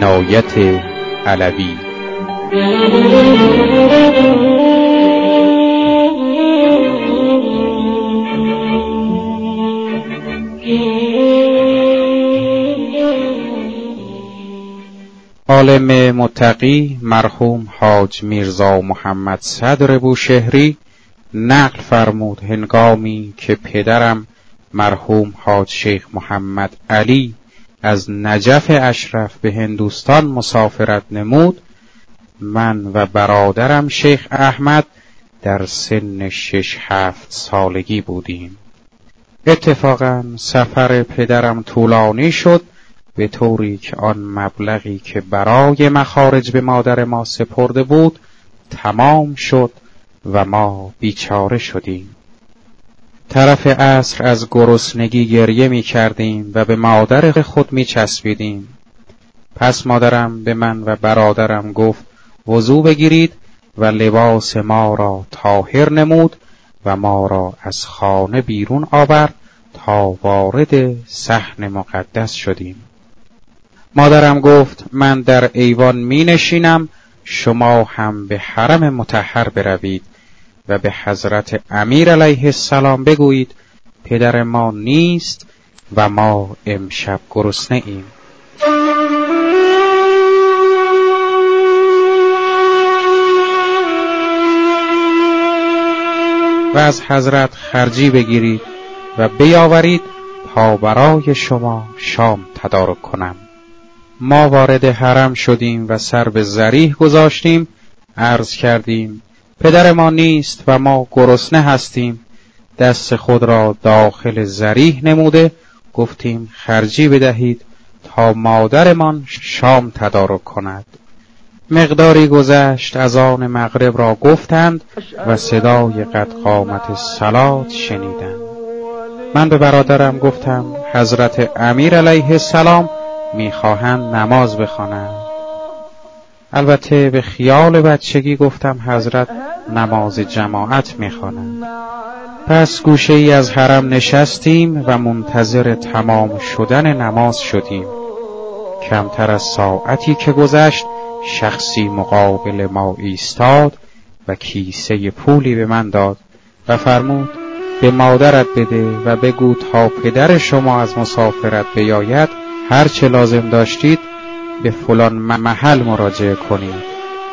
ولایت علوی. عالم متقی مرحوم حاج میرزا محمد صدر بوشهری نقل فرمود هنگامی که پدرم مرحوم حاج شیخ محمد علی از نجف اشرف به هندوستان مسافرت نمود، من و برادرم شیخ احمد در سن 6-7 سالگی بودیم. اتفاقاً سفر پدرم طولانی شد، به طوری که آن مبلغی که برای مخارج به مادر ما سپرده بود تمام شد و ما بیچاره شدیم. طرف عصر از گرسنگی گریه می کردیم و به مادر خود می چسبیدیم. پس مادرم به من و برادرم گفت وضو بگیرید و لباس ما را طاهر نمود و ما را از خانه بیرون آورد تا وارد صحن مقدس شدیم. مادرم گفت من در ایوان می نشینم، شما هم به حرم مطهر بروید و به حضرت امیر علیه السلام بگویید پدر ما نیست و ما امشب گرسنه ایم. و از حضرت خرجی بگیرید و بیاورید تا برای شما شام تدارک کنم. ما وارد حرم شدیم و سر به ذریح گذاشتیم، عرض کردیم پدر ما نیست و ما گرسنه هستیم. دست خود را داخل ذریح نموده گفتیم خرجی بدهید تا مادرمان شام تدارک کند. مقداری گذشت، اذان مغرب را گفتند و صدای قد قامت الصلاة شنیدم. من به برادرم گفتم حضرت امیر علیه السلام میخواهند نماز بخوانند. البته به خیال بچگی گفتم حضرت نماز جماعت میخوانند. پس گوشه ای از حرم نشستیم و منتظر تمام شدن نماز شدیم. کمتر از ساعتی که گذشت شخصی مقابل ما ایستاد و کیسه پولی به من داد و فرمود به مادرت بده و بگو تا پدر شما از مسافرت بیاید هر چه لازم داشتید به فلان محل مراجعه کنید.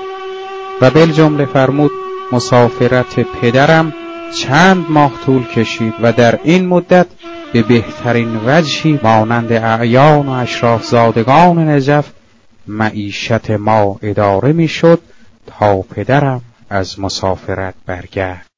و بالجمله فرمود مسافرت پدرم چند ماه طول کشید و در این مدت به بهترین وجهی مانند اعیان و اشراف زادگان نجف معیشت ما اداره می شد تا پدرم از مسافرت برگشت.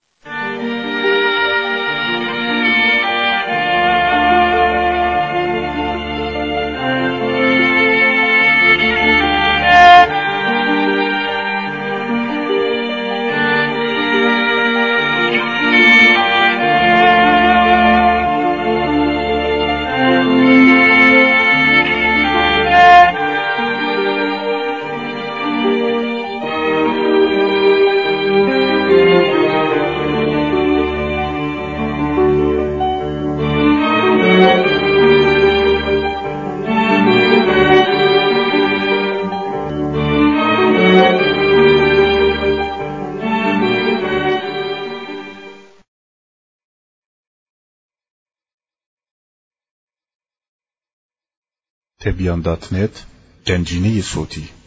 تبیان.net گنجینه صوتی